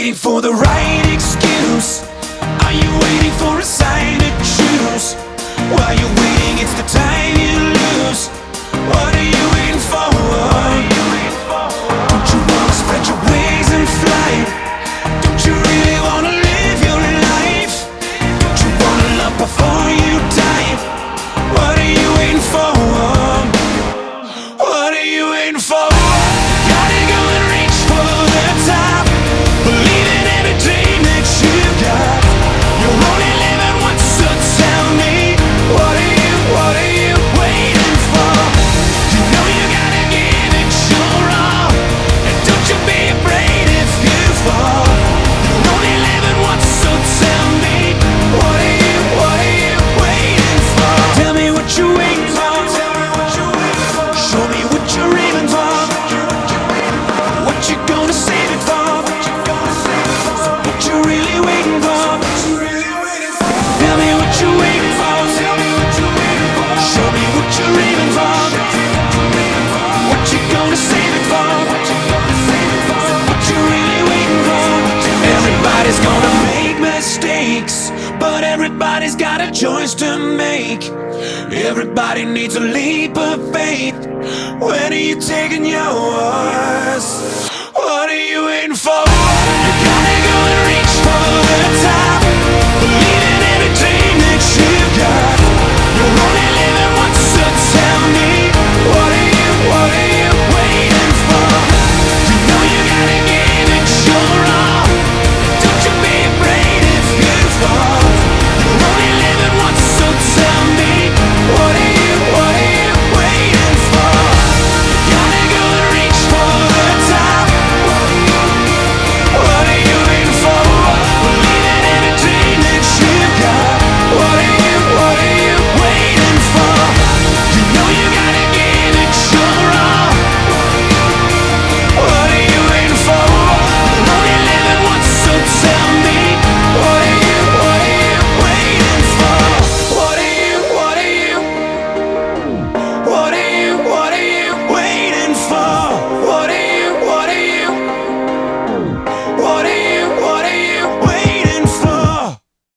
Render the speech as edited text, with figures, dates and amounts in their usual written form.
waiting for the right excuse? Are you waiting for a sign to choose? While you're waiting, it's the time you lose. What are you waiting for? Don't you wanna spread your wings and fly? Don't you really wanna live your life? Don't you wanna love before you die? What are you waiting for? What are you waiting for? Gotta go and reach for the top. Believe in every dream that you got. You're only living once, so tell me, what are you waiting for? You know you gotta give it your all, and don't you be afraid if you fall. You're only living once, so tell me, what are you waiting for? Tell me what you're waiting for. Show me what you're aiming for. What you gonna save it for? What you really waiting for? Tell me what you're waiting for. Show me what you're aiming for. What you gonna save it for? What you really waiting for? Everybody's gonna make mistakes, but everybody's got a choice to make. Everybody needs a leap of faith. When are you taking yours? What are you waiting for?